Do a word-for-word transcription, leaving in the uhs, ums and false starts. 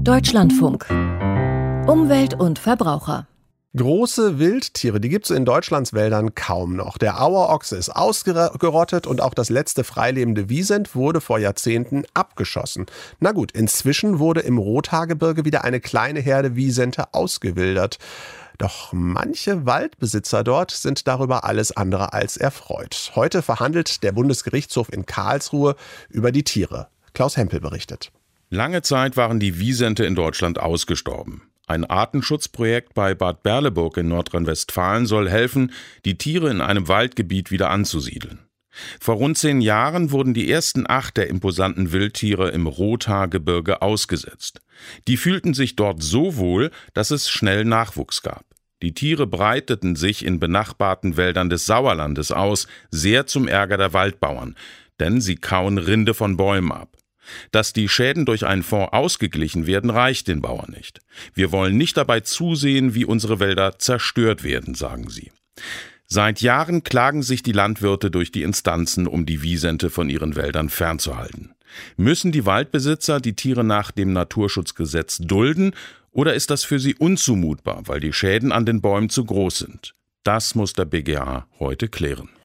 Deutschlandfunk. Umwelt und Verbraucher. Große Wildtiere, die gibt es in Deutschlands Wäldern kaum noch. Der Auerochse ist ausgerottet und auch das letzte freilebende Wisent wurde vor Jahrzehnten abgeschossen. Na gut, inzwischen wurde im Rothaargebirge wieder eine kleine Herde Wisente ausgewildert. Doch manche Waldbesitzer dort sind darüber alles andere als erfreut. Heute verhandelt der Bundesgerichtshof in Karlsruhe über die Tiere. Klaus Hempel berichtet. Lange Zeit waren die Wisente in Deutschland ausgestorben. Ein Artenschutzprojekt bei Bad Berleburg in Nordrhein-Westfalen soll helfen, die Tiere in einem Waldgebiet wieder anzusiedeln. Vor rund zehn Jahren wurden die ersten acht der imposanten Wildtiere im Rothaargebirge ausgesetzt. Die fühlten sich dort so wohl, dass es schnell Nachwuchs gab. Die Tiere breiteten sich in benachbarten Wäldern des Sauerlandes aus, sehr zum Ärger der Waldbauern, denn sie kauen Rinde von Bäumen ab. Dass die Schäden durch einen Fonds ausgeglichen werden, reicht den Bauern nicht. Wir wollen nicht dabei zusehen, wie unsere Wälder zerstört werden, sagen sie. Seit Jahren klagen sich die Landwirte durch die Instanzen, um die Wisente von ihren Wäldern fernzuhalten. Müssen die Waldbesitzer die Tiere nach dem Naturschutzgesetz dulden oder ist das für sie unzumutbar, weil die Schäden an den Bäumen zu groß sind? Das muss der B G H heute klären.